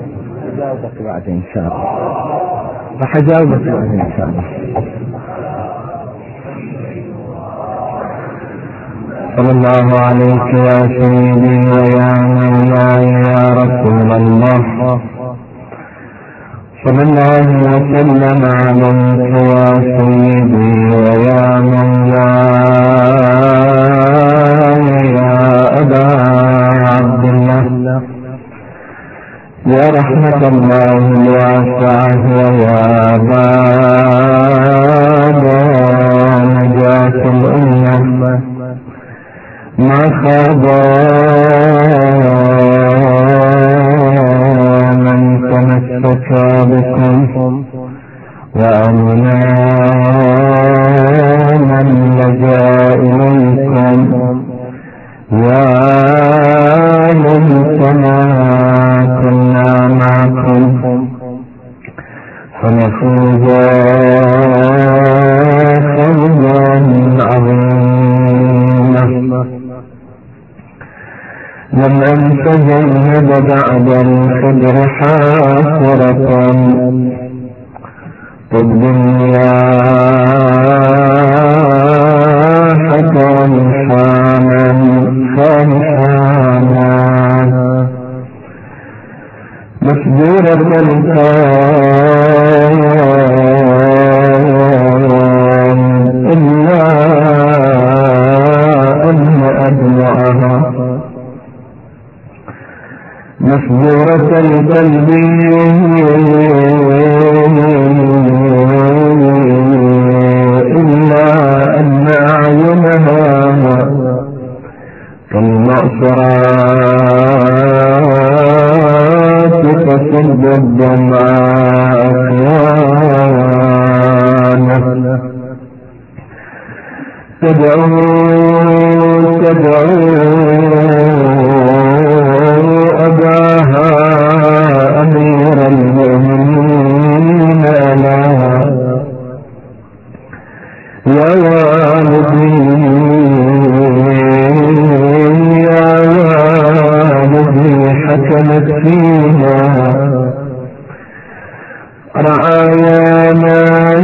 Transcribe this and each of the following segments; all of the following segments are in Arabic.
أجاوبك بعد إن شاء الله. راح أجاوبك بعد إن شاء الله. صلى الله عليك يا سيدي ويا مولاي يا رسول الله. صلى الله وسلم عليك يا سيدي ويا مولاي يا أبا عبد الله، يا رحمة الله الواسعة ويا باب نجاة الأمة، ما خاب من تمسك بكم وأمنا من لجأ إليكم، يا ليتنا كنا معكم فنفوز فوزا عظيما. لم أنتجنب بعد الخدر حاصرة الدنيا حتى نحاما فنحاما مسجورة الكون إلا أن أدمعها مسجورة القلب إلا أن أعينها كالمعصرات تصب الدماء أخوانا، تدعو أباها أمير المؤمنين لها، يا والدي يا والدي حكمت فينا رعايانا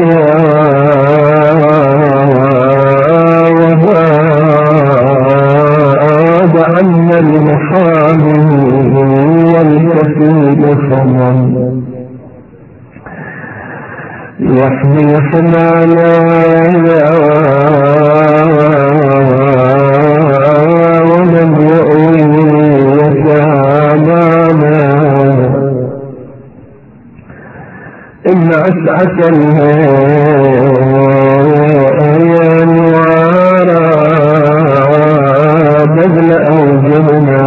وهاد عنا المحامي والكفيل فمن يحمي حمانا ومن يؤوي يتامانا، إن أسعة الأيام وارى بذل أوجهنا،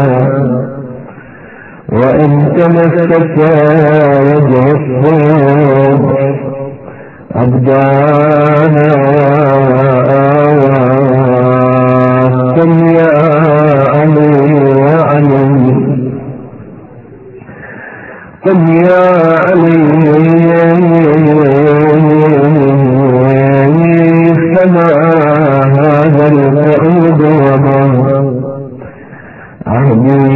وإن تمسك وجه الصبح أبدانا، قل يا علي وعلي، قل يا علي فما هذا القعود وما عهدي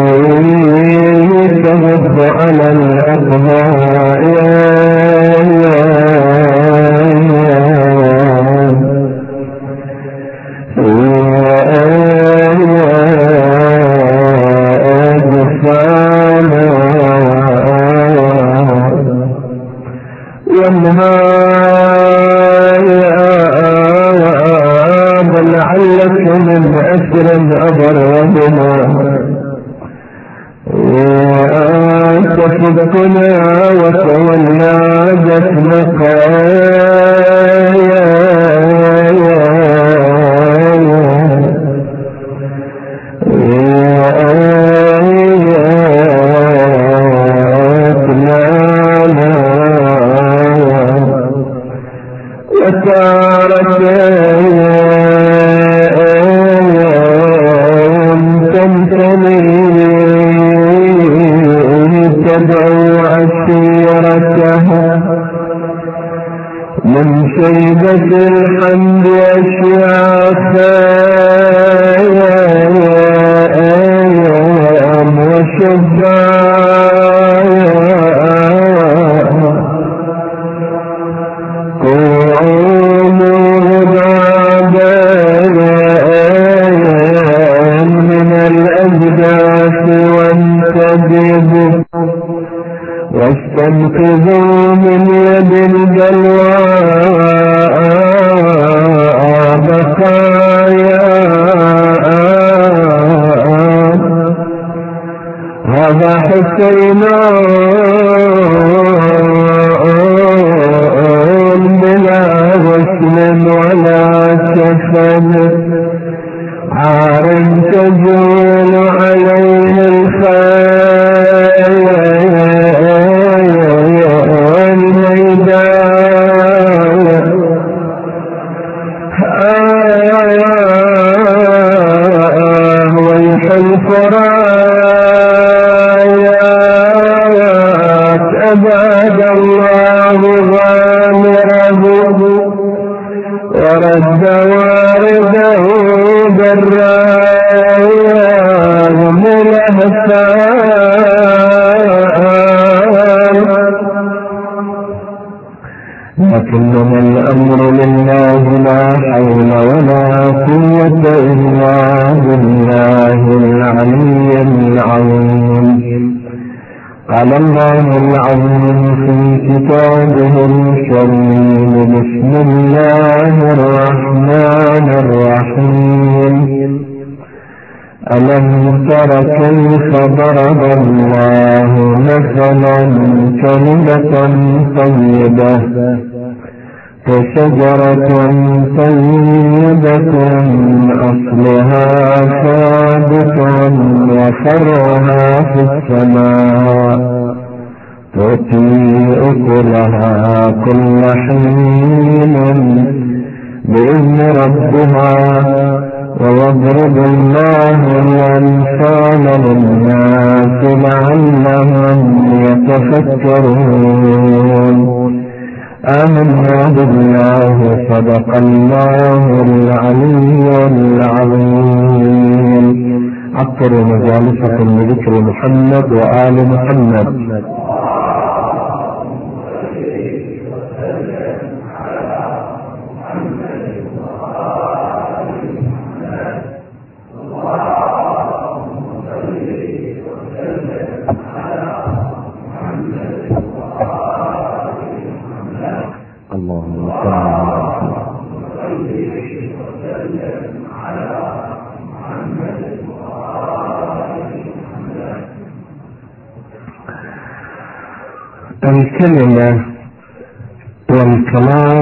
تغض على الأقضاء، لعلك من أسر أبرهما وأنت فدكنا وتولى جسمك من شيبة الحمد أشياخا وشبايا واستنقذوا من يد الجلواء بقايا. هذا حسين بلا غسل ولا كفن، عار تجول عليه الخيل الميدان. ويح الفرايات أباد الله غامره، ورد وارده بالرايا ملهفان. لكنما الأمر لله لا حول ولا قوة إلا بالله العلي العظيم. قال الله العظيم في كتابه الكريم: بسم الله الرحمن الرحيم. ألم تر كيف ضرب الله مثلا كلمة طيبة كشجرة طيبة أصلها ثابت وفرعها في السماء، تؤتي أكلها كل حين بإذن ربها، ويضرب الله الأمثال للناس لعلهم يتفكرون. آمنا بالله، صدق الله العلي العظيم. عطروا مجالسكم بذكر محمد وآل محمد. الكلمة والكلام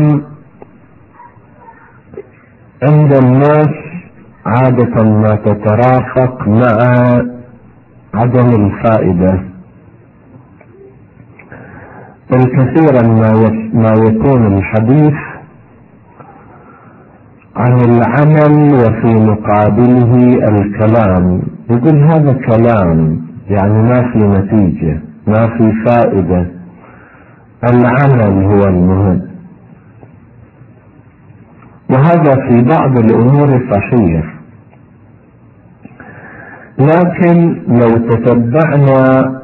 عند الناس عادة ما تترافق مع عدم الفائدة. كثيرا ما يكون الحديث عن العمل وفي مقابله الكلام. يقول هذا كلام، يعني ما في نتيجة، ما في فائدة، العمل هو المهم. وهذا في بعض الأمور صحيح، لكن لو تتبعنا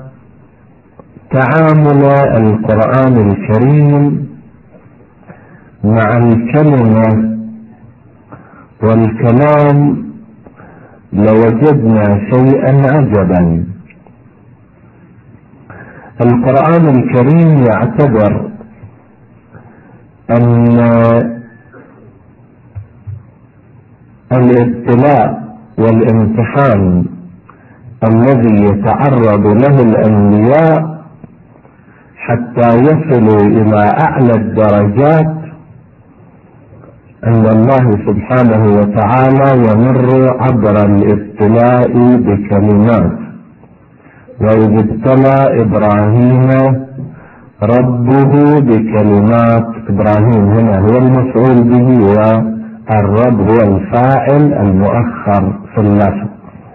تعامل القرآن الكريم مع الكلمة والكلام لوجدنا شيئا عجبا. القرآن الكريم يعتبر أن الابتلاء والامتحان الذي يتعرض له الأنبياء حتى يصلوا إلى أعلى الدرجات أن الله سبحانه وتعالى يمر عبر الابتلاء بكلمات. وإذ ابتلى إبراهيم ربه بكلمات. إبراهيم هنا هو المفعول به، والرب هو الفاعل المؤخر في اللفظ.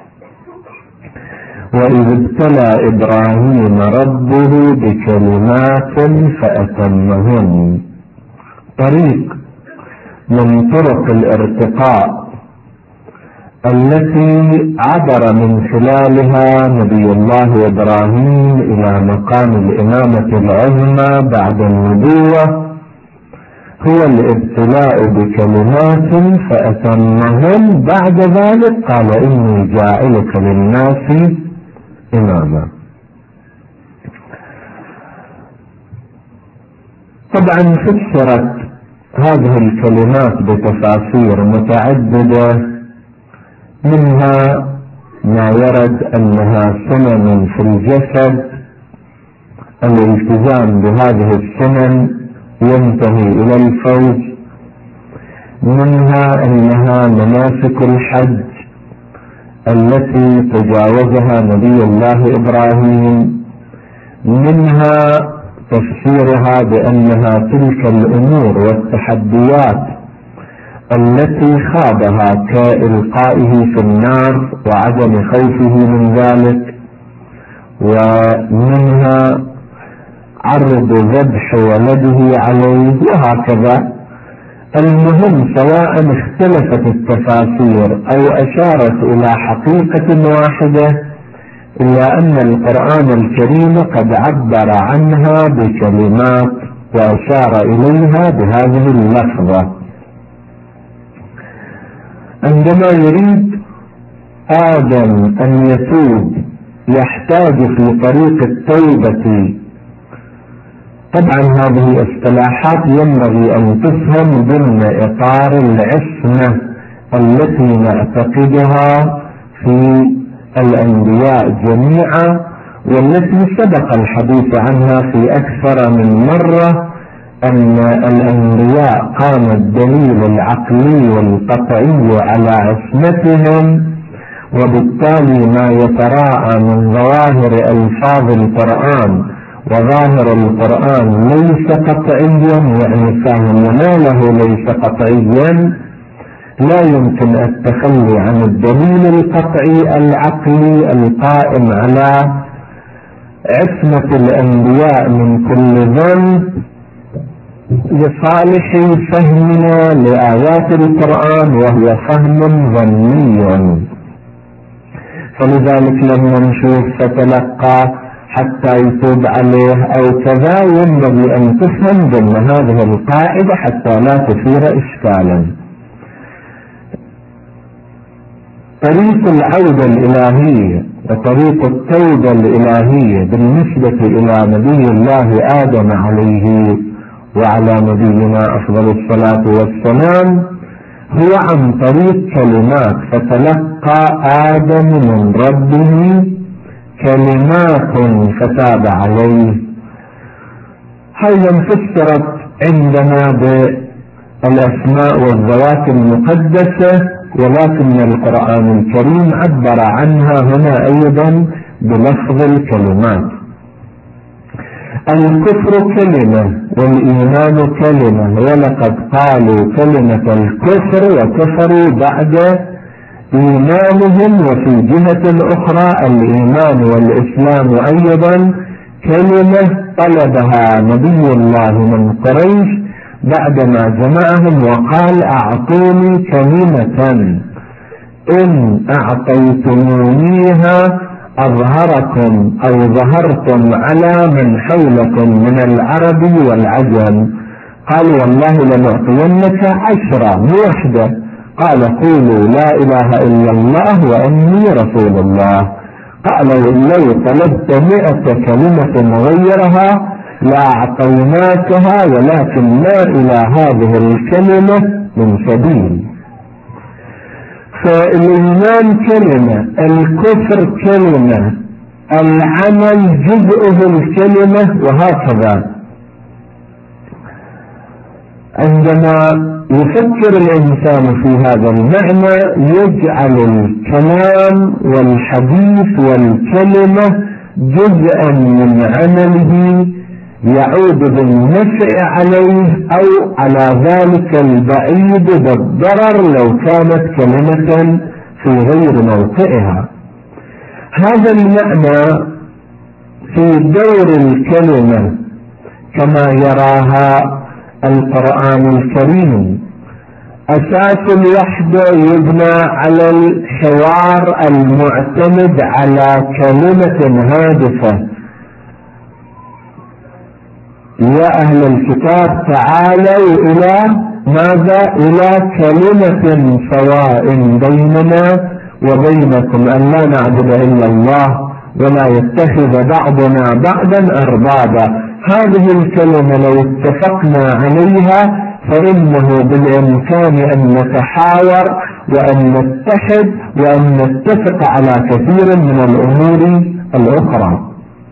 وإذ ابتلى إبراهيم ربه بكلمات فأتمهن. طريق من طرق الارتقاء التي عبر من خلالها نبي الله إبراهيم إلى مقام الإمامة العظمى بعد النبوة هو الابتلاء بكلمات فأتمهن. بعد ذلك قال: إني جاعلك للناس إماما. طبعا فسرت هذه الكلمات بتفاسير متعددة، منها ما ورد أنها سنن في الجسد، الالتزام بهذه السنن ينتهي إلى الفوز، منها أنها مناسك الحج التي تجاوزها نبي الله إبراهيم، منها تفسيرها بأنها تلك الأمور والتحديات التي خاضها كإلقائه في النار وعدم خوفه من ذلك، ومنها عرض ذبح ولده عليه، وهكذا. المهم سواء اختلفت التفاسير أو أشارت إلى حقيقة واحدة، إلا أن القرآن الكريم قد عبر عنها بكلمات وأشار إليها بهذه اللفظة. عندما يريد آدم أن يتوب يحتاج في طريق التوبة، طبعا هذه اصطلاحات ينبغي أن تفهم ضمن إطار العصمة التي نعتقدها في الأنبياء جميعا، والتي سبق الحديث عنها في أكثر من مرة، أن الأنبياء قام الدليل العقلي والقطعي على عصمتهم، وبالتالي ما يتراءى من ظواهر ألفاظ القرآن وظاهر القرآن ليس قطعيا، يعني فهمناه ليس قطعيا، لا يمكن التخلي عن الدليل القطعي العقلي القائم على عصمة الأنبياء من كل ذنب لصالح فهمنا لآيات القرآن، وهو فهم ظني. فلذلك لما نشوف فتلقى حتى يتوب عليه أو كذا، ينبغي أن تفهم ضمن هذه القاعدة حتى لا تثير إشكالا. طريق العودة الإلهية وطريق التوبة الإلهية بالنسبة إلى نبي الله آدم عليه وعلى نبينا أفضل الصلاة والسلام هو عن طريق كلمات، فتلقى آدم من ربه كلمات فتاب عليه. هذا فسرت عندنا بالأسماء والذوات المقدسة، ولكن القرآن الكريم عبر عنها هنا أيضا بلفظ الكلمات. الكفر كلمة والإيمان كلمة، ولقد قالوا كلمة الكفر وكفروا بعد إيمانهم. وفي جهة أخرى الإيمان والإسلام أيضا كلمة طلبها نبي الله من قريش بعدما جمعهم وقال أعطوني كلمة إن أعطيتمونيها أظهركم أو ظهرتم على من حولكم من العرب والعجم. قال والله لنعطينك 10 مو واحدة. قال قولوا لا إله إلا الله وإني رسول الله. قالوا لو طلبت 100 كلمة غيرها لأعطيناكها، ولكن ما إلى هذه الكلمة من سبيل. فالإيمان كلمة، الكفر كلمة، العمل جزءه الكلمة، وهكذا. عندما يفكر الإنسان في هذا المعنى يجعل الكلام والحديث والكلمة جزءا من عمله يعود بالنفع عليه أو على ذلك البعيد بالضرر لو كانت كلمة في غير موقعها. هذا المعنى في دور الكلمة كما يراها القرآن الكريم. أساس الوحدة يبنى على الحوار المعتمد على كلمة هادفة. يا أهل الكتاب تعالوا إلى ماذا؟ إلى كلمة سواء بيننا وبينكم أن لا نعبد إلا الله ولا يتخذ بعضنا بعضا أربابا. هذه الكلمة لو اتفقنا عليها فإنه بالإمكان أن نتحاور وأن نتحد وأن نتفق على كثير من الأمور الأخرى.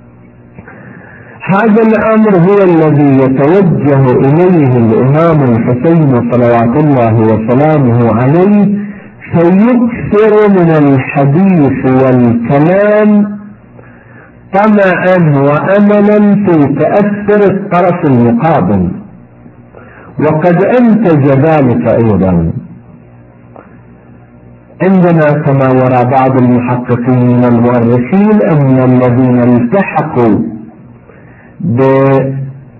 هذا الأمر هو الذي يتوجه إليه الإمام الحسين صلوات الله وسلامه عليه، فيكثر من الحديث والكلام طمعا وأملا في تأثر الطرف المقابل، وقد أنتج ذلك أيضا. عندنا كما يرى بعض المحققين والمؤرخين أن الذين التحقوا بالإمام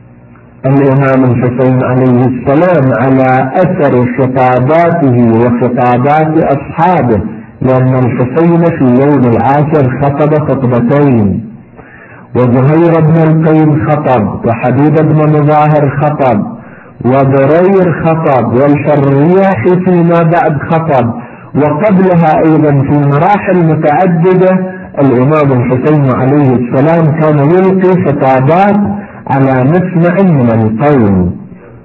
الحسين عليه السلام على أثر خطاباته وخطابات أصحابه، لأن الحسين في يوم العاشر خطب خطبتين، وزهير بن القيم خطب، وحبيب بن مظاهر خطب، وبرير خطب، والشرياح فيما بعد خطب، وقبلها أيضا في مراحل متعددة الإمام الحسين عليه السلام كان يلقي خطابات على مسمع من القوم.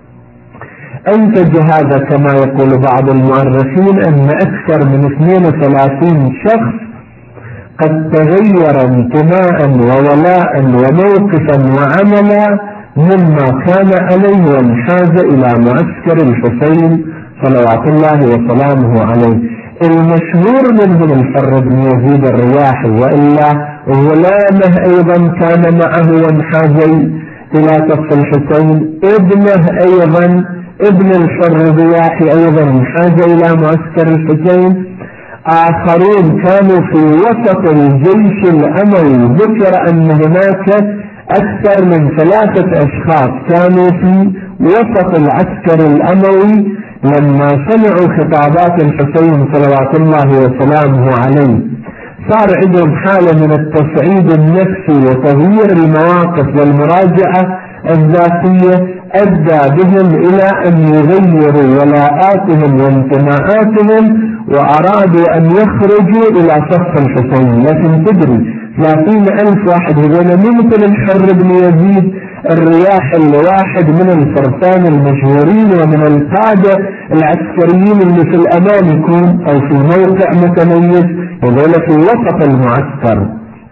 أنتج هذا كما يقول بعض المؤرخين أن أكثر من 32 شخص قد تغير انتماء وولاء وموقفا وعملا مما كان عليه وانحاز إلى معسكر الحسين صلوات الله وسلامه عليه. المشهور منهم الحر بن يزيد الرياحي، وإلا غلامه أيضا كان معه وانحاز إلى صف الحسين، ابنه أيضا ابن الحر الرياحي أيضا انحاز إلى معسكر الحسين. آخرون كانوا في وسط الجيش الأموي، ذكر أن هناك أكثر من 3 أشخاص كانوا في وسط العسكر الأموي لما سمعوا خطابات الحسين صلوات الله وسلامه عليه. صار عندهم حالة من التصعيد النفسي وتغيير المواقف والمراجعة الذاتية أدى بهم إلى أن يغيروا ولاءاتهم وانتماءاتهم، وأرادوا أن يخرجوا إلى صف الحسين. لكن تدري 30,000 واحد هذول مثل الحر بن يزيد الرياح الواحد من الفرسان المشهورين ومن القادة العسكريين اللي في الأمان يكون أو في موقع متميز، هذول في وسط المعسكر.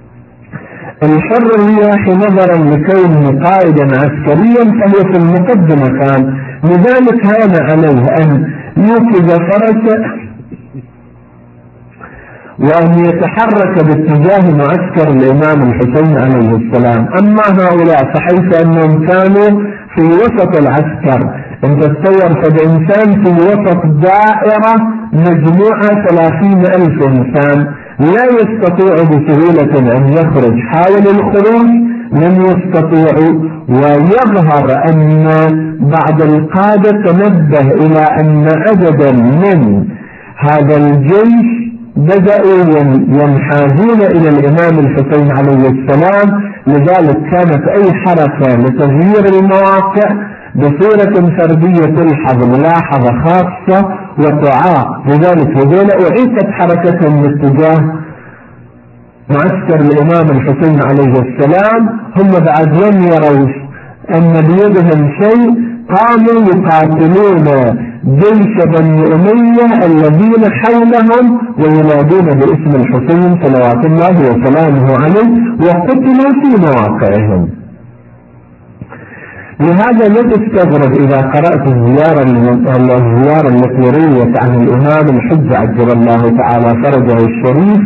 الحر الرياحي نظرا لكونه قائدا عسكريا فهو في المقدمة كان، لذلك هان عليه أن يوقظ فرسه وأن يتحرك باتجاه معسكر الإمام الحسين عليه السلام. أما هؤلاء فحيث أنهم كانوا في وسط العسكر، أنت تصور فالإنسان في وسط دائرة مجموعة 30,000 إنسان لا يستطيع بسهولة أن يخرج، حاول الخروج لم يستطيعوا. ويظهر أن بعض القادة تنبه إلى أن عددا من هذا الجيش بدأوا ينحازون إلى الإمام الحسين عليه السلام، لذلك كانت أي حركة لتغيير المواقع بصورة فردية تلحظ ملاحظة خاصة وتعاق. لذلك هذول أعيدت حركتهم باتجاه معسكر الإمام الحسين عليه السلام. هم بعد لم يروا أن بيدهم شيء قاموا يقاتلون جيش بني أمية الذين حولهم وينادون باسم الحسين صلوات الله وسلامه عليه، وقتلوا في مواقعهم. لهذا لا تستغرب إذا قرأت الزيارة التي رويت عن الإمام الحج عجل الله تعالى فرجه الشريف،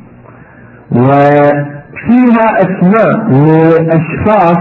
وفيها أسماء لأشخاص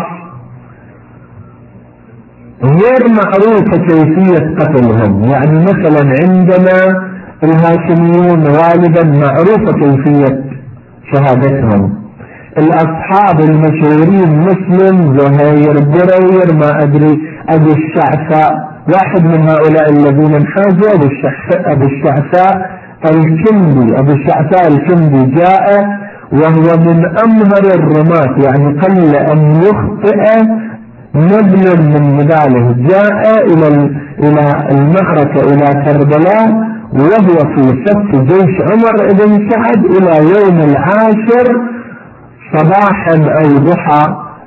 غير معروفة كيفية قتلهم. يعني مثلا عندنا الهاشميون غالبا معروفة كيفية شهادتهم، الأصحاب المشهورين مسلم، زهير، برير، ما أدري، أبو الشعثاء، واحد من هؤلاء الذين انحازوا أبو الشعثاء الكندي. أبو الشعثاء الكندي جاء وهو من أمهر الرماة، يعني قل أن يخطئ نبل من نباله. جاء إلى المعركة إلى كربلاء وهو في صف جيش عمر بن سعد إلى يوم العاشر صباحا أو ضحى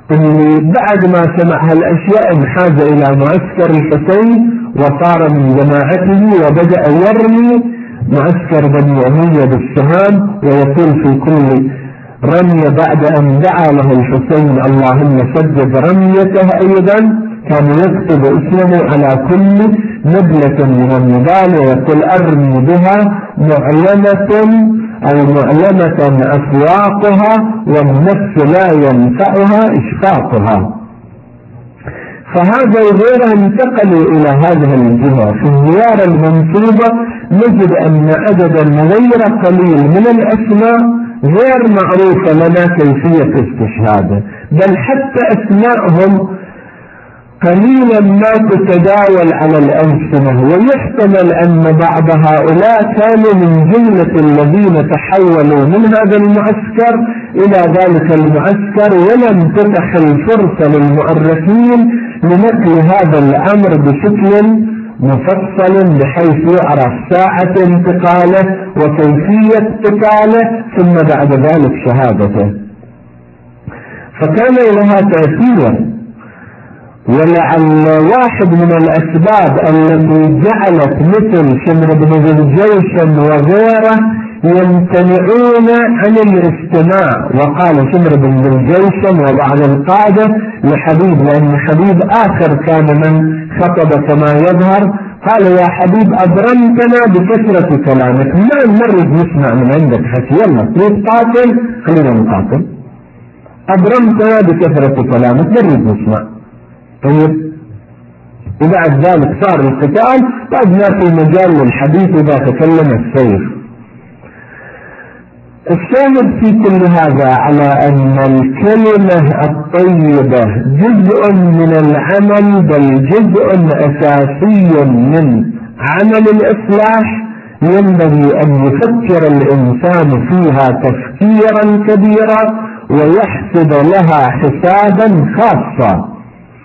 اللي بعد ما سمع هالأشياء انحاز إلى معسكر الحسين وصار من جماعته وبدأ يرمي معسكر بني أمية بالسهام، ويقول في كل رمية بعد أن دعا له الحسين اللهم سدد رميته أيضا كان يكتب اسمه على كل نبلة من النبال ويقول أرمي بها معلمة أو معلمة أفواقها والنفس لا ينفعها إشفاقها. فهذا وغيره انتقلوا إلى هذه الجهة. في الزيارة المنصوبة نجد أن عددا غير قليل من الأسماء غير معروفة لنا كيفية استشهاده، بل حتى أسماءهم قليلا ما تتداول على الألسنة، ويحتمل أن بعض هؤلاء كانوا من جملة الذين تحولوا من هذا المعسكر إلى ذلك المعسكر، ولم تتح الفرصة للمؤرخين لنقل هذا الأمر بشكل مفصل بحيث يعرف ساعة انتقاله وكيفية انتقاله ثم بعد ذلك شهادته. فكان لها تأثير. ولعل واحد من الأسباب التي جعلت مثل شمر بن ذي الجيشن وغيره يمتنعون عن الاستماع، وقال شمر بن ذي الجيشن وبعض القادة لحبيب، لأن حبيب آخر كان من خطب كما يظهر، قال يا حبيب أبرمتنا بكثرة كلامك، ما نريد نسمع من عندك حكي، يلا تريد قاتل خلينا نقاتل، أبرمتنا بكثرة كلامك نريد نسمع. طيب وبعد ذلك صار القتال، بعد ما في مجال للحديث إذا تكلم السيف. الشاهد في كل هذا على أن الكلمة الطيبة جزء من العمل، بل جزء أساسي من عمل الإصلاح، ينبغي أن يفكر الإنسان فيها تفكيرا كبيرا ويحسب لها حسابا خاصا.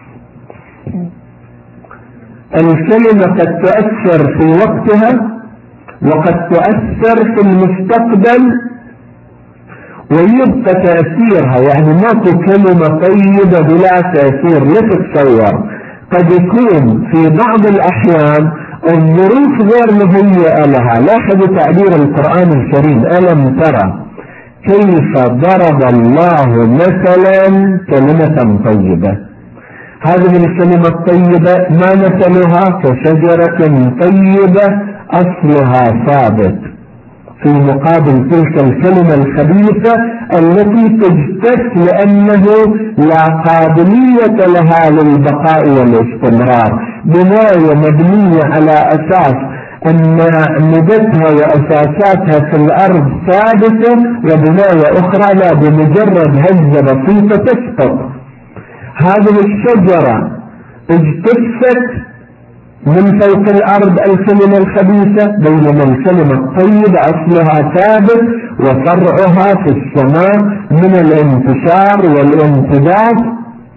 الكلمة قد تؤثر في وقتها وقد تؤثر في المستقبل ويبقى تأثيرها، يعني ماكو كلمة طيبة بلا تأثير. لا تتصور، قد يكون في بعض الأحيان الظروف غير مهيئة لها. لاحظوا تعبير القرآن الكريم ألم ترى كيف ضرب الله مثلا كلمة طيبة. هذه الكلمة الطيبة ما مثلها كشجرة طيبة أصلها ثابت، في مقابل تلك الكلمة الخبيثة التي تجتث لأنه لا قابلية لها للبقاء والاستمرار. بناية مبنية على أساس أن أعمدتها وأساساتها في الأرض ثابتة، وبناية أخرى لا بمجرد هزة بسيطة تسقط. هذه الشجرة اجتثت من فوق الأرض الكلمة الخبيثة، بينما الكلمة الطيبة أصلها ثابت وفرعها في السماء من الانتشار والامتداد.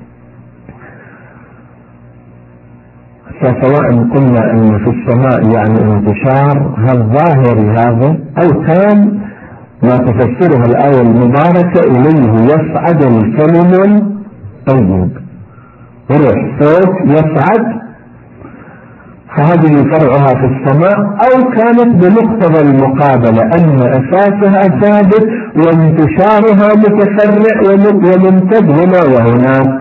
فسواء قلنا أن في السماء يعني انتشار الظاهر هذا، أو كان ما تفسره الآية المباركة إليه يصعد الكلم طيب، روح صوت يصعد، فهذه فرعها في السماء، أو كانت بمقتضى المقابلة أن أساسها ثابت وانتشارها متفرع وممتد هنا وهناك.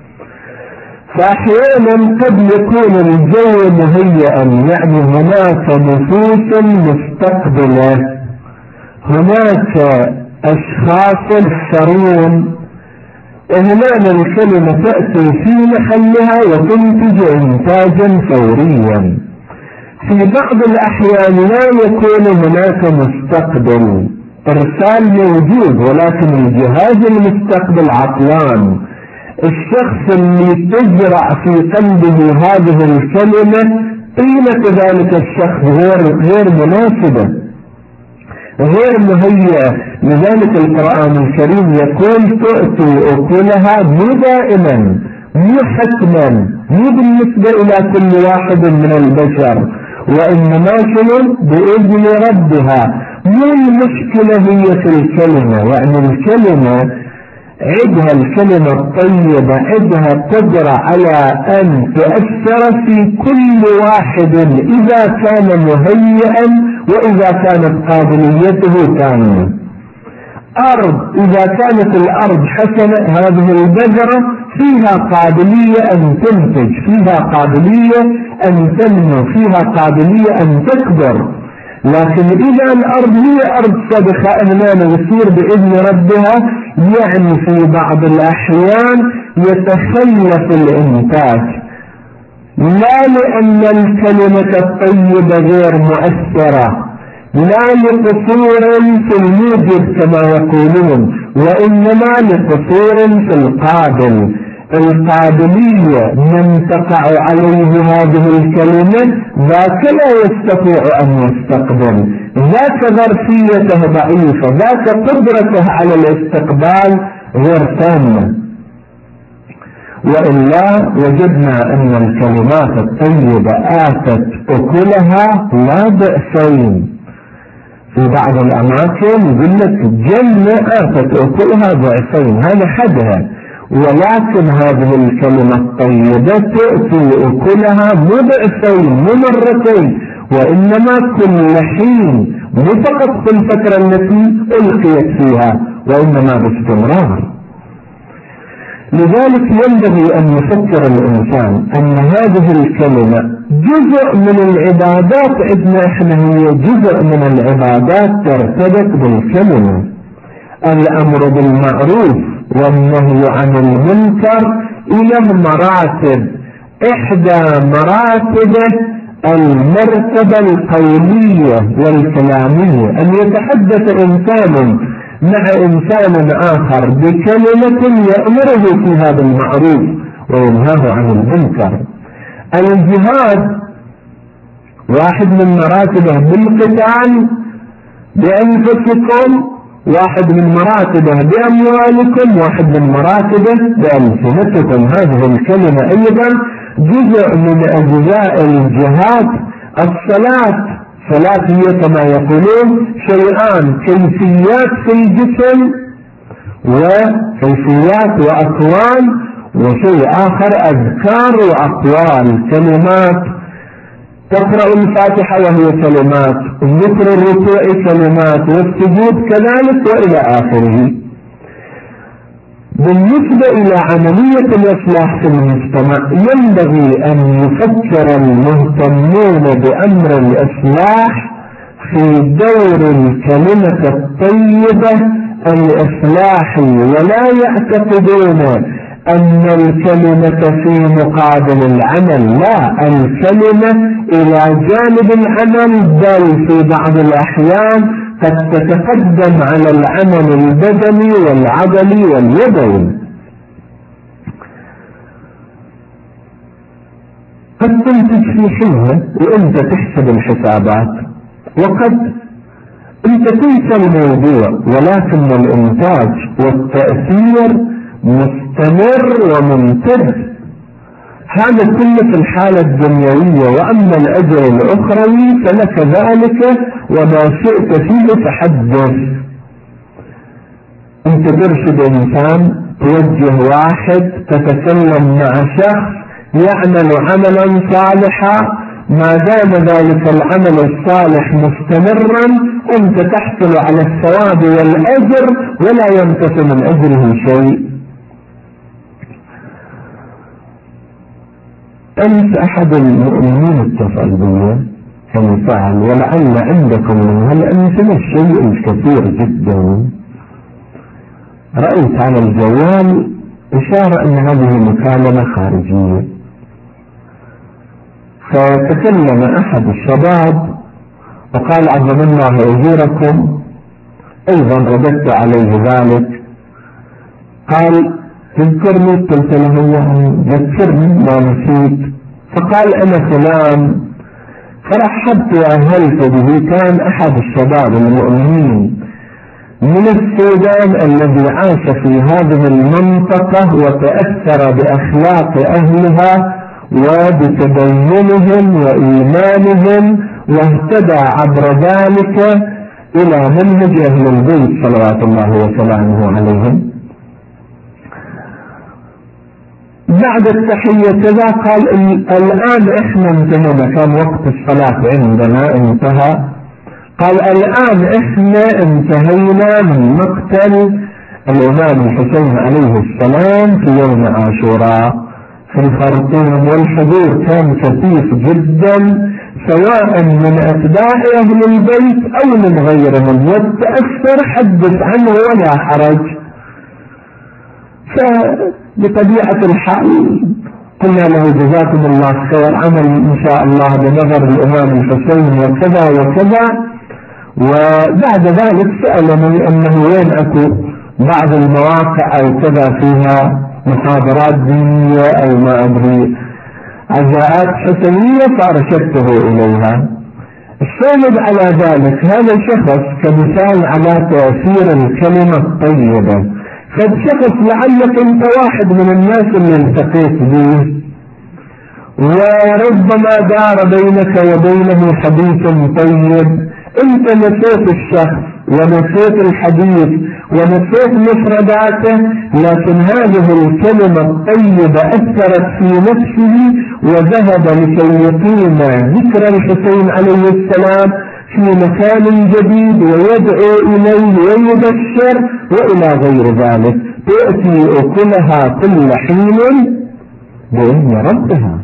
فأحيانا قد يكون الجو مهيئا، يعني هناك نفوس مستقبلة، هناك أشخاص يحشرون، وهنا الكلمة تأتي في محلها وتنتج إنتاجا فوريا. في بعض الأحيان لا يكون هناك مستقبل، إرسال موجود ولكن الجهاز المستقبل عطلان. الشخص اللي تزرع في قلبه هذه الكلمة قيمة ذلك الشخص غير مناسبة، غير مهيئة. لذلك القرآن الكريم يقول تؤتي أكلها مو دائما، مو حتما، مو بالنسبة إلى كل واحد من البشر، وإنما شنو بإذن ربها. مو المشكلة هي في الكلمة، يعني الكلمة عندها الكلمة الطيبة، عندها قدرة على أن تؤثر في كل واحد إذا كان مهيئا وإذا كانت قابليته تامة. أرض إذا كانت الأرض حسنة، هذه البذرة فيها قابلية أن تنتج، فيها قابلية أن تنمو، فيها قابلية أن تكبر. لكن إذا الأرض هي أرض سبخة أمامنا يصير بإذن ربها، يعني في بعض الأحيان يتخلف الإنتاج، لا لأن الكلمة الطيبة غير مؤثرة، لا لقصور في الموجب كما يقولون، وإنما لقصور في القابل. القابلية من تقع عليه هذه الكلمة ذاك لا يستطيع أن يستقبل، ذاك ظرفيته ضعيفة، ذاك قدرته على الاستقبال غير تامة. وإلا وجدنا أن الكلمات الطيبة آتت أكلها لا بأسين. في بعض الأماكن يقول لك الجنة آتت أكلها ضعفين، هذا حدها، ولكن هذه الكلمة الطيبة تأتي أكلها مو ضعفين مو مرتين، وإنما كل حين، مو فقط في الفترة التي ألقيت فيها، وإنما باستمرار. لذلك ينبغي أن يفكر الإنسان أن هذه الكلمة جزء من العبادات، عندنا إحنا هي جزء من العبادات ترتبط بالكلمة. الأمر بالمعروف والنهي عن المنكر إلى مراتب، إحدى مراتبه المرتبة القولية والكلامية، أن يتحدث إنسان مع إنسان آخر بكلمة يأمره فيها بالمعروف وينهاه عن المنكر. الجهاد واحد من مراتبه بالقتال بأنفسكم، واحد من مراتبه بأموالكم، واحد من مراتبه بألسنتكم. هذه الكلمة أيضا جزء من أجزاء الجهاد. الصلاة هي كما يقولون شيئان، كيفيات في الجسم وكيفيات وأقوال، وشيء آخر أذكار وأقوال، كلمات. تقرأ الفاتحة وهي كلمات، ذكر الركوع كلمات، والسجود كذلك، وإلى آخره. بالنسبة إلى عملية الإصلاح في المجتمع ينبغي أن يفكر المهتمون بأمر الإصلاح في دور الكلمة الطيبة الإصلاحي، ولا يعتقدون أن الكلمة في مقابل العمل، لا، الكلمة إلى جانب العمل، بل في بعض الأحيان قد تتقدم على العمل البدني والعضلي واليدوي. قد تنتج في حلمة وانت تحسب الحسابات، وقد انت تنسى الموضوع، ولكن الانتاج والتأثير مستمر وممتد. هذا كله في الحالة الدنيوية، وأما الأجر الأخروي فلك ذلك وما شئت فيه تحدث. انت ترشد إنسان، توجه واحد، تتكلم مع شخص يعمل عملا صالحا، ما دام ذلك العمل الصالح مستمرا انت تحصل على الثواب والأجر ولا ينقص من أجره شيء. أمس أحد المؤمنين اتصل بي كان فعل، ولعل عندكم من هالأمثلة الشيء الكثير جدا. رأيت على الجوال إشارة أن هذه مكالمة خارجية، فتكلم أحد الشباب وقال عظم الله أجوركم، أيضا رددت عليه ذلك. قال تذكرني؟ قلت له يعني ذكرني ما نسيت. فقال أنا فلان، فرحبت وأهلت به. كان أحد الشباب المؤمنين من السودان الذي عاش في هذه المنطقة وتأثر بأخلاق أهلها وبتدينهم وإيمانهم، واهتدى عبر ذلك إلى منهج أهل البيت صلوات الله وسلامه عليهم. بعد التحية كذا قال الآن إحنا انتهينا، كان وقت الصلاة عندنا انتهى، قال الآن إحنا انتهينا من مقتل الإمام الحسين عليه السلام في يوم عاشوراء في الخرطوم، والحضور كان كثيف جدا سواء من أتباع أهل البيت أو من غيرهم، والتأثر حدث عنه ولا حرج. فبطبيعة الحال قلنا له جزاكم الله خير، عمل إن شاء الله بنظر الإمام الحسين وكذا وكذا. وبعد ذلك سألني أنه وين أكو بعض المواقع أو كذا فيها محاضرات دينية أو ما أدري عزاءات حسينية، فأرشدته إليها. الشاهد على ذلك هذا الشخص كمثال على تأثير الكلمة الطيبة. قد شخص لعلك انت واحد من الناس اللي التقيت به وربما دار بينك وبينه حديث طيب، انت نسيت الشخص ونسيت الحديث ونسيت مفرداته، لكن هذه الكلمة الطيبة أثرت في نفسه وذهب لكي يقيم ذكر الحسين عليه السلام في مكان جديد ويدعو إليه ويبشر وإلى غير ذلك، تأتي أكلها كل حين بإذن ربها.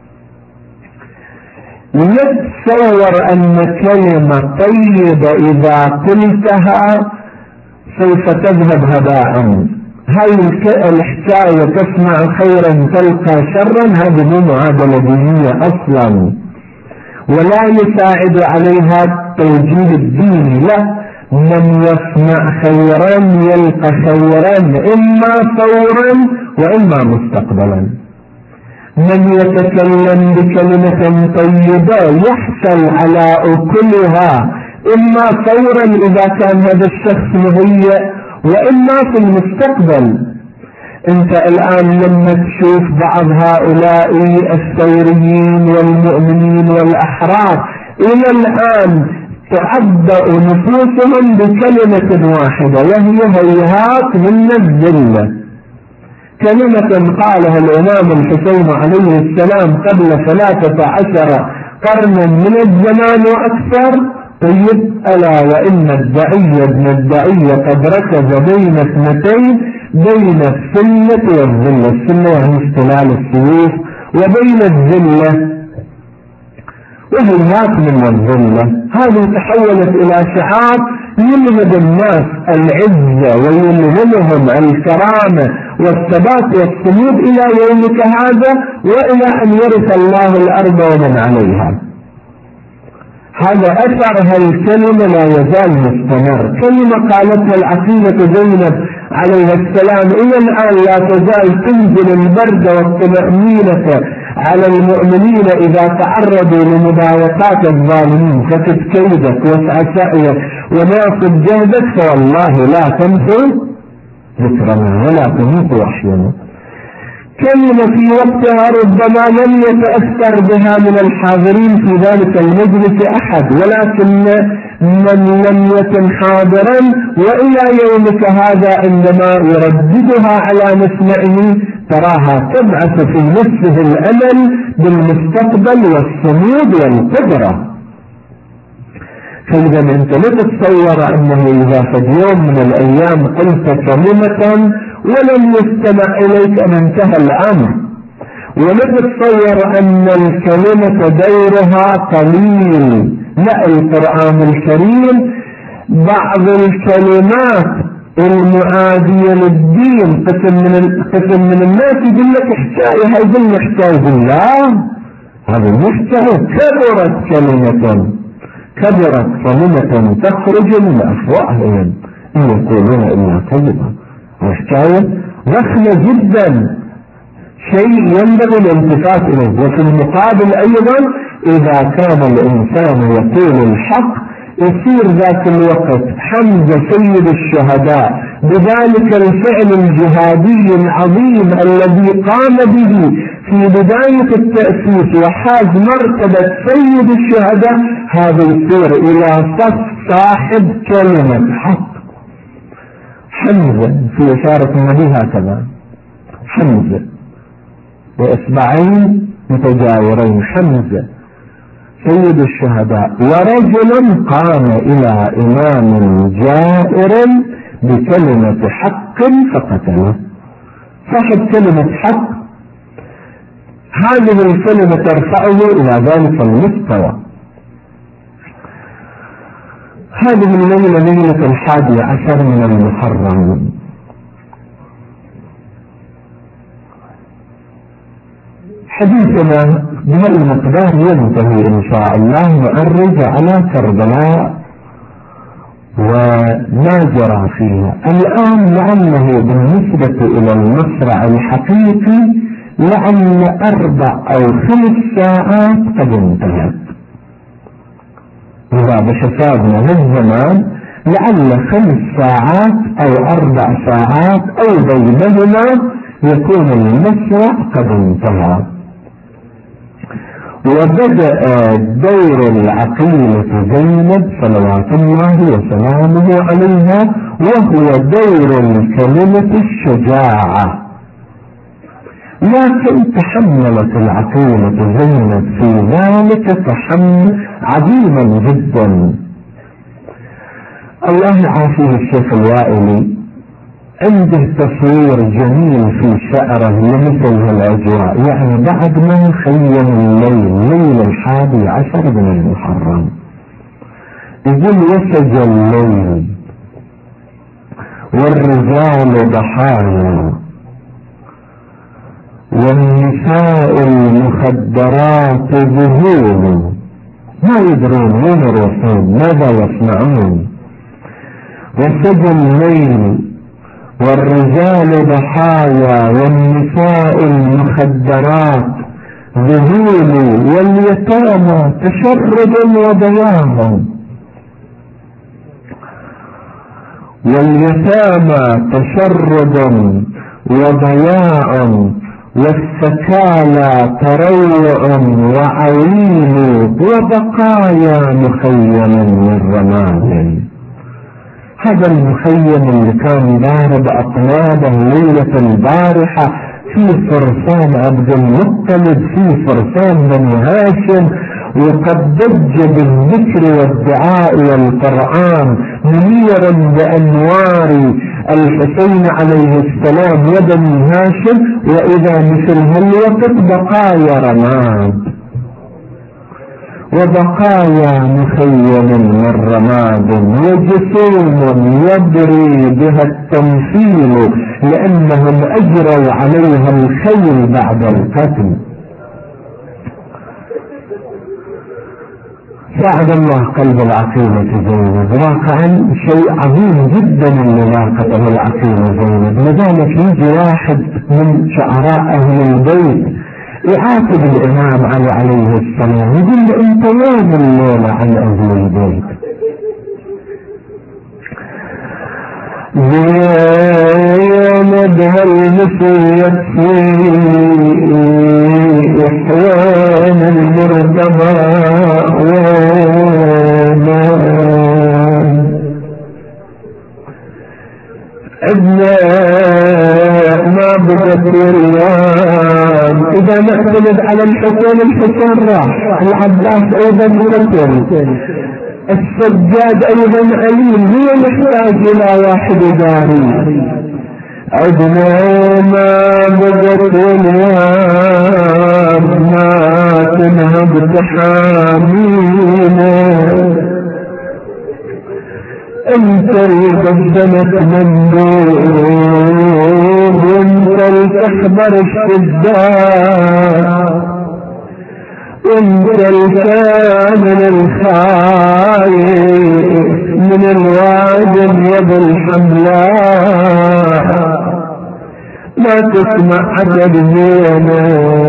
يتصور أن كلمة طيبة إذا قلتها سوف تذهب هباء. هاي الحكاية تسمع خيرا تلقى شرا، هذه مو معادلة دينية أصلا ولا يساعد عليها التوجيه الديني. لا، من يسمع خيرا يلقى خيرا إما فورا وإما مستقبلا. من يتكلم بكلمة طيبة يحصل على أكلها إما فورا إذا كان هذا الشخص مهيئ وإما في المستقبل. انت الآن لما تشوف بعض هؤلاء الثوريين والمؤمنين والأحرار إلى الآن تعبأ نفوسهم بكلمة واحدة وهي هيهات من الذلة، كلمة قالها الإمام الحسين عليه السلام قبل 13 قرنا من الزمان وأكثر. طيب ألا وإن الدعي ابن الدعي قد ركز بين اثنتين، بين السنة والذلة، السنة يعني استلال السيوف، وبين الذلة وهيهات من الذلة. هذه تحولت إلى شعار يلهب الناس العزة ويلهمهم الكرامة والثبات والصمود إلى يومك هذا وإلى أن يرث الله الأرض ومن عليها. هذا أثر الكلمة لا يزال مستمر. كلمة قالتها العقيلة زينب عليه السلام إلى الآن لا تزال تنزل البرد والطمأنينة على المؤمنين إذا تعرضوا لمضايقات الظالمين، فكد كيدك واسع سعيك وناصب جهدك فوالله لا تنسوا ذكرنا ولا تموت وحينا. كلمة في وقتها ربما لم يتأثر بها من الحاضرين في ذلك المجلس أحد، ولكن من لم يكن حاضرا وإلى يومك هذا عندما يرددها على مسمعه تراها تبعث في نفسه الأمل بالمستقبل والصمود والقدرة. فإذا أنت لا تتصور أنه إذا في يوم من الأيام قلت كلمة ولم يستمع إليك أن انتهى الأمر، ولا تتصور أن الكلمة دورها قليل. لا، القرآن الكريم بعض الكلمات المعادية للدين قسم من الناس يقول لك حكاية، هيقول لك حكاية بالله، هذا المحتوى كبرت كلمة تخرج من أفواههم إن يقولون إلا كذبا. الحكاية ضخمة جدا، شيء ينبغي الالتفات إليه. وفي المقابل أيضا إذا كان الإنسان يقول الحق يصير ذاك الوقت حمزة سيد الشهداء بذلك الفعل الجهادي العظيم الذي قام به في بداية التأسيس وحاز مرتبة سيد الشهداء، هذا يصير إلى صف صاحب كلمة حق. حمزة في إشارة النبي هكذا، حمزة بإصبعين متجاورين، حمزة سيد الشهداء، ورجل قام إلى إمام جائر بكلمة حق فقتله. صاحب كلمة حق هذه الكلمة ترفعه إلى ذلك المستوى. هذه الليلة ليلة 11 من المحرم. حديثنا بهذا المقدار ينتهي إن شاء الله، نعرج على كربلاء وما جرى فيها الآن. لعله بالنسبة إلى المصرع الحقيقي لعل 4 أو 5 ساعات قد انتهت، إذا بحسابنا للزمان لعل 5 ساعات أو 4 ساعات أو بينهما يكون المصرع قد انتهى. وبدأ دور العقيلة زينب صلوات الله وسلامه عليها، وهو دور الكلمة الشجاعة. لكن تحملت العقيلة زينب في ذلك تحمل عظيما جدا. الله يعافيه الشيخ الوائلي عنده تصوير جميل في شعره لمثل هالأجواء، يعني بعد ما خيم الليل، ليل 11 من المحرم، يقول وسج الليل والرجال ضحايا والنساء المخدرات ذهول، ما يدرون وين يروحون ماذا يصنعون. وسج الليل والرجال ضحايا والنساء المخدرات ذهول واليتامى تشرد وضياع، واليتامى تشرد وضياع والسكالى تروع وعويل وبقايا مخيم من رماد. هذا المخيم اللي كان ضارب أطنابه ليلة البارحة في فرسان عبد المطلب، في فرسان بني هاشم، وقد ضج بالذكر والدعاء والقرآن منيرا بأنوار الحسين عليه السلام وبني هاشم، وإذا مثل هالوقت بقايا رماد وبقايا مخيم من رماد وجسوم يبري بها التمثيل لأنهم أجروا عليها الخيل بعد القتل. ساعد الله قلب العقيلة زينب، واقعا شيء عظيم جدا اللي لاقته العقيلة زينب. لذلك يجي واحد من شعراء أهل البيت يعاتب الإمام علي عليه السلام، يقول له انت وين الليلة عن أهل البيت؟ زينب هالمثل يكفي إحوان المرتبى عدنا ما بقت اليوم. إذا نعتمد على الحسين راح، العباس أيضا مرتب، السجاد أيضا عليم، هو محتاج إلى واحد داري. عدنا ما بقت اليوم ما تنهب تحامينا، انت اللي قدمت مندوب وانت اللي تحضر الشداد، انت الكامل الخايف من الواجب يد الحملاء، ما تسمع عدد زينة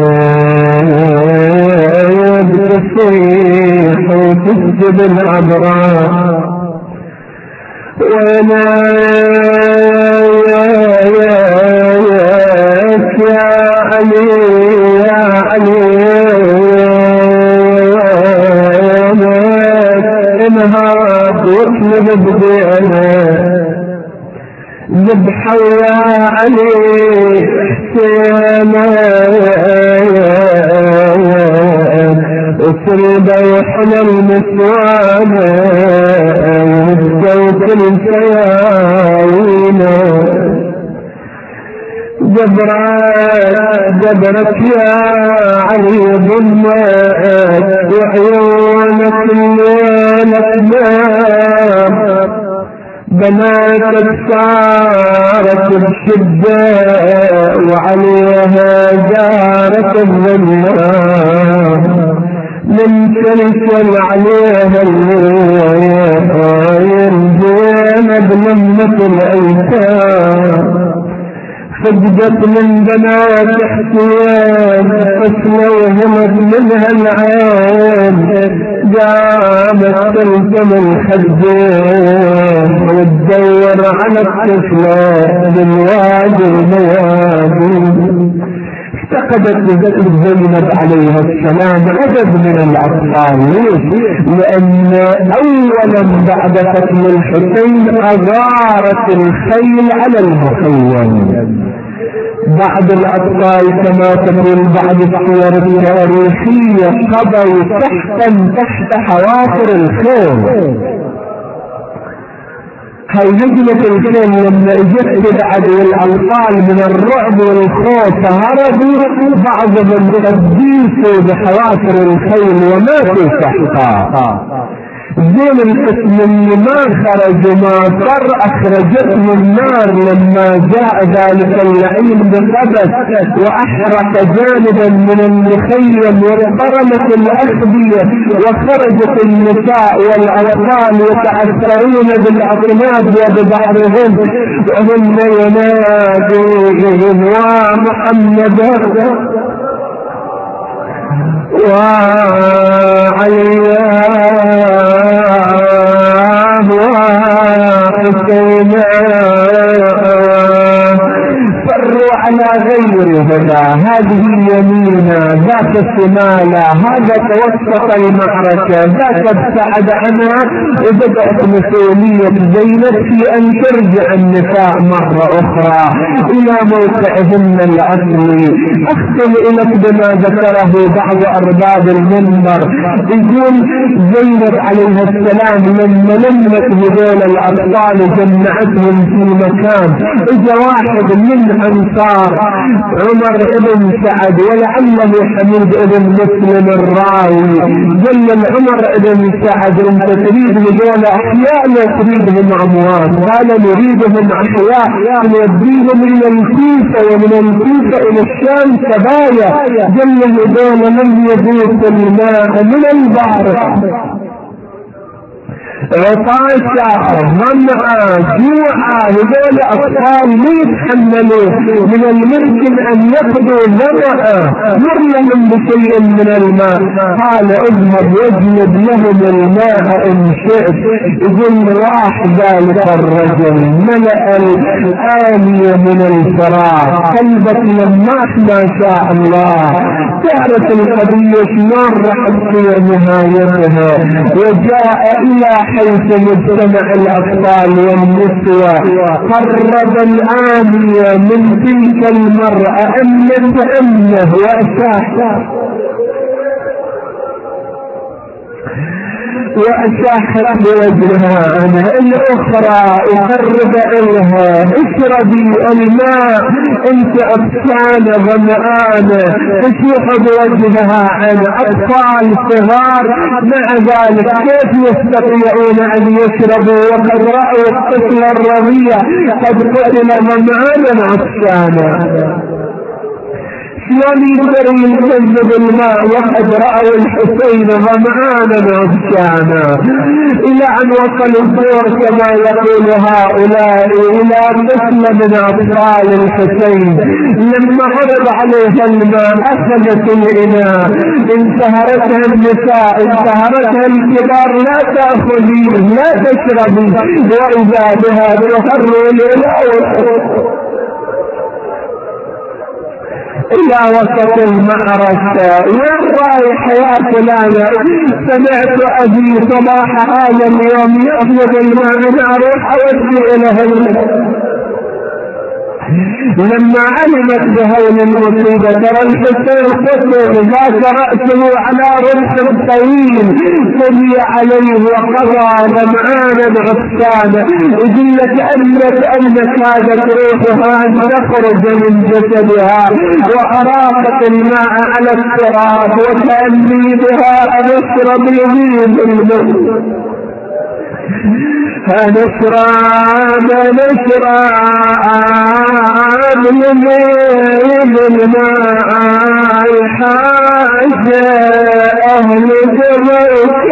بتصيح وتسجد العبراء. وانا يا علي يا علي انهار واطلب بدينا ذبحوا يا علي حسين البيحن النسوان والزوج الكياوين جبرك يا علي ظلمات وعيونك الليلة بناتك صارت بشدة وعليها جارت الظلام من سلسل عليها يرجون بلمة الأيتام فجدت من بنات حسين فسلوهم منها العين قامت تلتم الخدين وتدور على الطفلة بالوادي الموادي. افتقدت زينب عليها السلام عدد من الأطفال. لأن أولا بعد قتل الحسين أغارت الخيل على المخيم. بعض الأطفال كما تقول بعض الصور التاريخية قضوا تحت حوافر الخيل. هاي نجمة الخيل لما اجت بعد الأطفال من الرعب والخوف هربوا بعضهم تديسوا بحوافر الخيل وماتوا تحتها. زين القسم اللي ما خرج ما صر اخرجته النار لما جاء ذلك اللعين بخبث واحرق جانبا من المخيم وانقرمت الاخبية وخرجت النساء والاطفال يتعثرون بالاطناب وببعضهم وهم ينادون ومحمدا وعليا فروا على غير هدى. هذه يمينا ذاك شمالا هذا توسط المعركة ذاك ابتعد عنها. وبدأت مسؤولية زينب في أن ترجع النساء مرة أخرى إلى موقعهن الأصلي. أختم إليك بما ذكره بعض أرباب المنبر. يقول زينب عليه السلام لما لمت هذول الأطفال جمعتهم في مكان إجا واحد من أنصار عمر ابن سعد ولعله حميد ابن مسلم الراوي قال عمر ابن سعد انت تريد هذول أحياء لا تريدهم أموات؟ قال نريدهم أحياء نوديهم إلى الكوفة ومن الكوفة إلى الشام سبايا. قال هذول لم يذوقوا الماء من البحر عطاشا ظمعا جوعا. هذول أطفال ما يتحملوا من الممكن أن يقضوا ظمعا مر لهم بشيء من الماء. قال اذهب واجلب لهم الماء إن شئت. يقول راح ذلك الرجل ملأ الآنية من الفراغ قلبت لما ما شاء الله. تعرف القضية شلون راح تصير نهايتها. وجاء إلى حيث مجتمع الأطفال والنسوة قرب الآنية من تلك المرأة أمنه وأشاحت بوجهها عنها. الأخرى أقرب إلها اشربي الماء انت أبسانة ظمآنة. تشيح بوجهها عن أطفال صغار مع ذلك كيف يستطيعون أن يشربوا وقد رأوا الطفل الرضيع قد قتل ظمآنا عطشانا؟ شلون يقدر ينزل الماء وقد رأوا الحسين ظمآنا عطشانا؟ إلى أن وصل الدور كما يقول هؤلاء إلى طفل من أطفال الحسين لما عرض عليها الماء أخذت الإناء. انتهرتها النساء انتهرتها الكبار لا تأخذيه لا تشربي وإذا بها تخر الإناء إلى وسط المعركة. وين رايح يا فلانة؟ سمعت أبي صباح هذا اليوم يأخذ الماء أنا أروح أودي إليه. لما علمت بهول المصيبة ترى الحسين قتل ذاك رأسه على رمح طويل سري عليه وقضى لمعان عفسانه يقول لك أن كادت روحها أن تخرج من جسدها وأراقت الماء على التراب وتأني بها أن اشرب يمين الموت هنشرب من الماء حاجة أهل جمال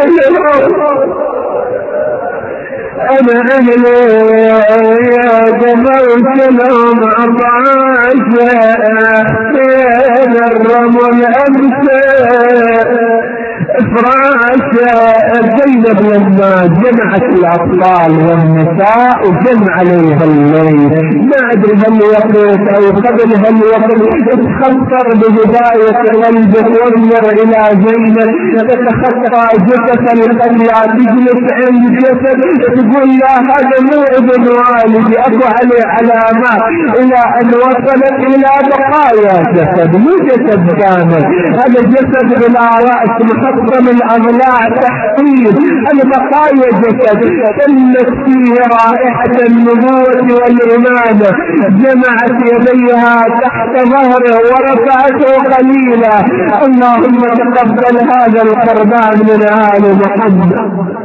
أنا أهل يا جمال كلهم أضعاجة أحسين الرمل أمسى فراشة. زينب لما جمعت الأطفال والنساء وجمع عليها الليل ما أدري هل وقت أو قبل هل وقت تخطر بهداية قلبه وانظر إلى زينب تتخطى جثة القبلة تجلس عند جسد تقول لا هذا مو ابن والدي أكو عليه علامات إلى أن وصلت إلى بقايا جسد مو جسد كامل هذا جسد بلا رأس محطم الأضلاع تحقير البقايا جسد تلت فيه رائحة النبوة والإمامة جمعت يديها تحت ظهره ورفعته قليلا اللهم تقبل هذا القربان من آل محمد.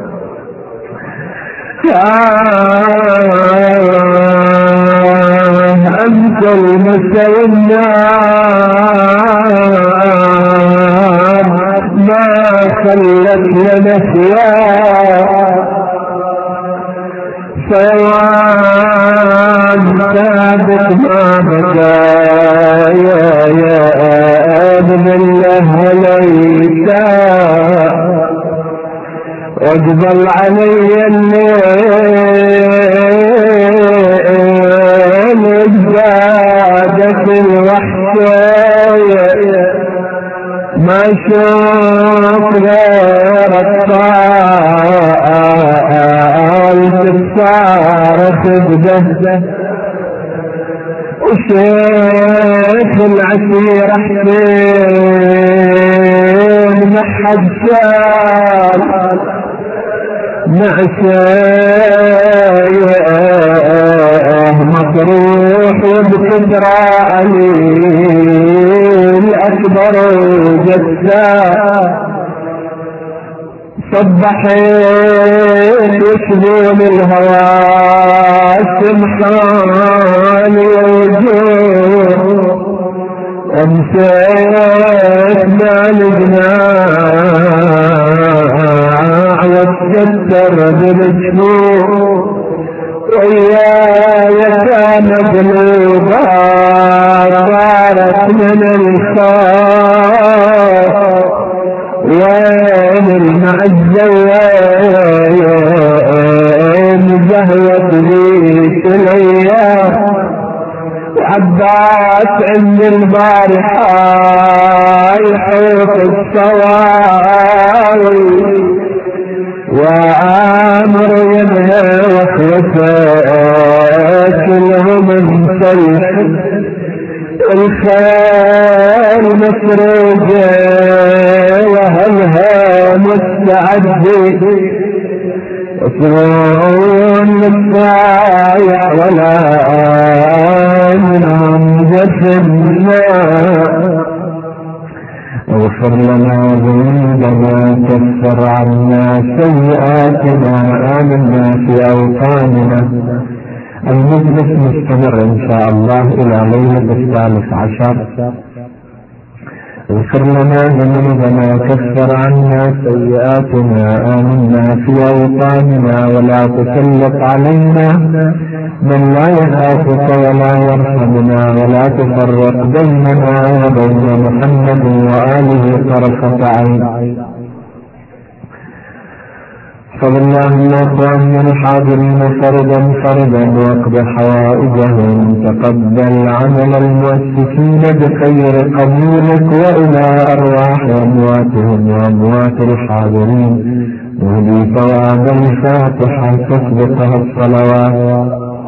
أنت المسلم ما خلت لنا سوان ثابت ما بكى يا ابن الله ليس واقبل علي الليل زادت الوحشة ما شوف غير الطائل تتصارف بده وشيخ العسير حسين محد شاب معشايه مطروح وبكدرى علي الأكبر جساء صبحين يشبون الهوى سمحان والجوع امسيت مالجنا واتكتر بالجفوع وياي كان قلوبا صارت من الخاف وين المعزة وين زهوت لي سليا وعباس عند البارحة يحوط الصواوي وآمر يدها وخوفات كلهم انسلح الخير مسروجة وهلها مستعد وصون السايع ولا منهم جسمنا اغفر لنا ذنوبنا كفر عنا سيئاتنا آمنا في أوطاننا. المجلس مستمر إن شاء الله إلى ليلة 13. اغفر لنا ذنوبنا كفر عنا سيئاتنا آمنا في أوطاننا ولا تسلط علينا من لا يخافك ولا يرحمنا ولا تفرق بيننا وبين محمد وآله طرفة عين. فبالله أخوان الحاضرين فردا واقض حوائجهم تقبل عمل المؤسسين بخير قبولك وإلى أرواح أمواتهم وأموات الحاضرين نهدي ثواب الفاتحة تسبقها الصلوات.